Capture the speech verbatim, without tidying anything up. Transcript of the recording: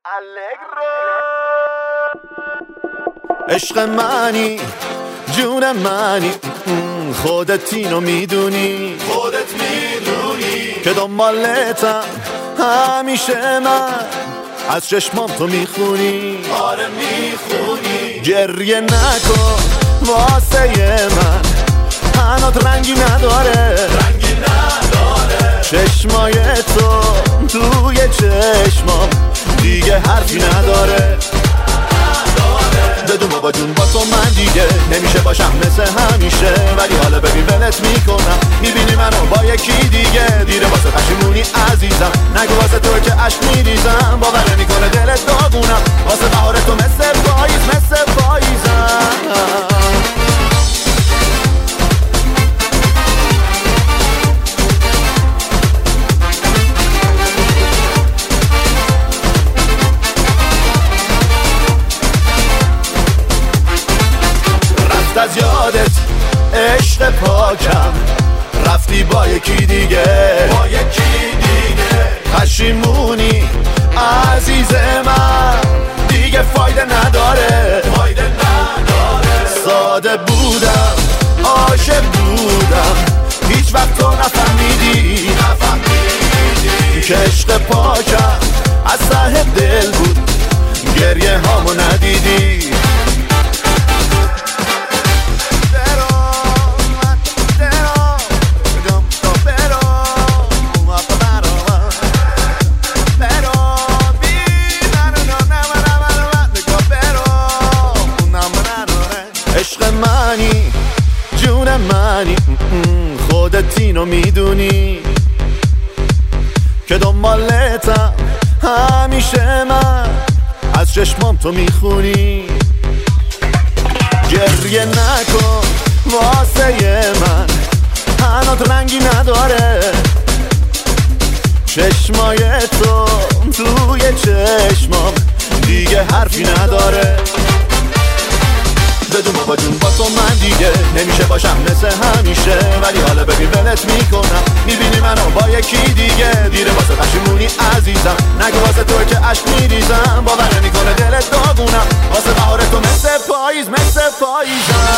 عشق منی جون منی خودت اینو میدونی خودت میدونی که دنبالتم همیشه من از چشمام تو میخونی آره میخونی گریه نکن واسه من هنوز رنگی نداره رنگی نداره چشمای تو توی چشمام دیگه حرفی نداره بدون بابا جون با تو من دیگه نمیشه باشم مثل همیشه ولی حالا ببین ولت میکنم میبینی منو با یکی دیگه دیره واسه پشیمونی عزیزم نگو واسه تو که عشق میریزم باور نمیکنه دلت داغونم واسه بهار تو مثل پاییز مثل پاییزم از یادت عشق پاکم رفتی با یکی دیگه با یکی دیگه پشیمونی عزیز من دیگه فایده نداره فایده نداره ساده بودم عاشق بودم هیچ وقت تو نفهمیدی نفهمیدی که عشق پاکم از ته دل بود گریه هامو ندیدی عشق منی جون منی خودت اینو میدونی که دنبالتم همیشه من از چشمام تو میخونی گریه نکن واسه من هنوز رنگی نداره چشمای تو توی چشمام دیگه حرفی نداره بدون بابا جون با تو من دیگه نمیشه باشم مثل همیشه ولی حالا ببین ولت میکنم میبینی منو با یکی دیگه دیره واسه پشیمونی عزیزم نگو واسه تو که عشق میریزم باور نمیکنه دلت داغونم واسه بهار تو مثل پاییز مثل پاییزم